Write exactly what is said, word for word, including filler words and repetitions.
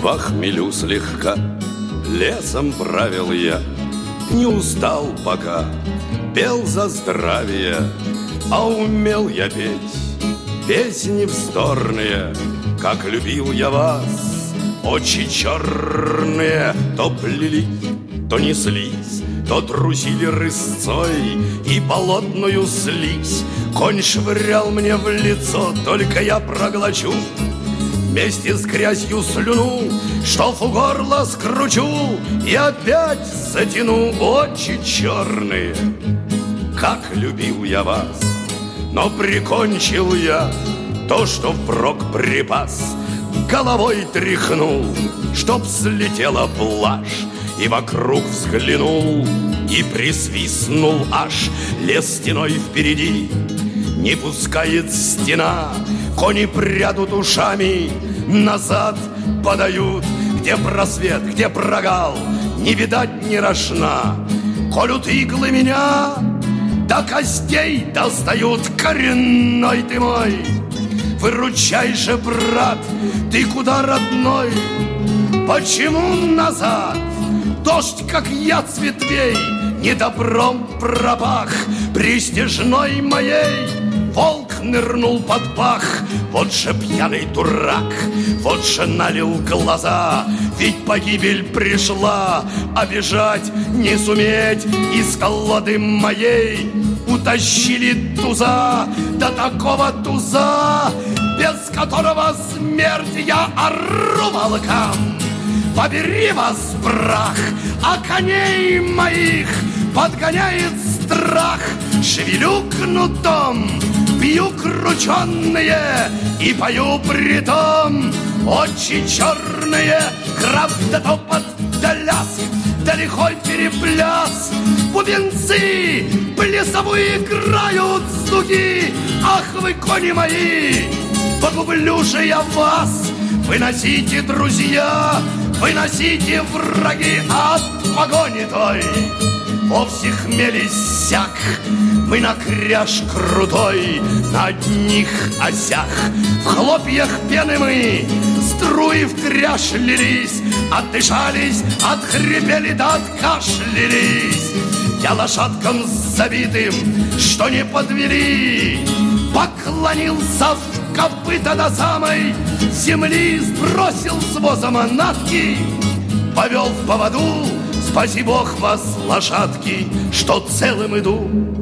во хмелю слегка лесом правил я, не устал пока, пел за здравие, а умел я петь песни вздорные, как любил я вас, очи черные, то плели, то неслись, то трусили рысцой и болотную слизь. Конь швырял мне в лицо, только я проглочу вместе с грязью слюну, что у горла скручу и опять затяну. Очи черные, как любил я вас, но прикончил я то, что впрок припас. Головой тряхнул, чтоб слетела плашь, и вокруг взглянул, и присвистнул аж. Лес стеной впереди не пускает стена, кони прядут ушами, назад подают. Где просвет, где прогал, не видать ни рожна. Колют иглы меня, до костей достают. Коренной ты мой, выручай же, брат, ты куда, родной? Почему назад? Дождь, как яд с ветвей, недобром пропах. Престижной моей волк нырнул под пах. Вот же пьяный дурак, вот же налил глаза. Ведь погибель пришла, а бежать не суметь. Из колоды моей утащили туза, да такого туза, без которого смерть. Я ору волкам: побери вас, прах, а коней моих подгоняет страх. Шевелю кнутом, бью крученные и пою притом. Очи черные, храп да топот да ляск, да лихой перепляс. Бубенцы плясовые играют с дуги. Ах вы, кони мои, погублю же я вас. Выносите, друзья, выносите, враги, от погони той вовсе хмель иссяк. Мы на кряж крутой, на одних осях. В хлопьях пены мы, струи в кряж лились. Отдышались, отхрипели да откашлялись. Я лошадкам забитым, что не подвели, поклонился в копыта до самой земли. Сбросил с воза манатки, повел в поводу. Спаси Бог вас, лошадки, что целым иду.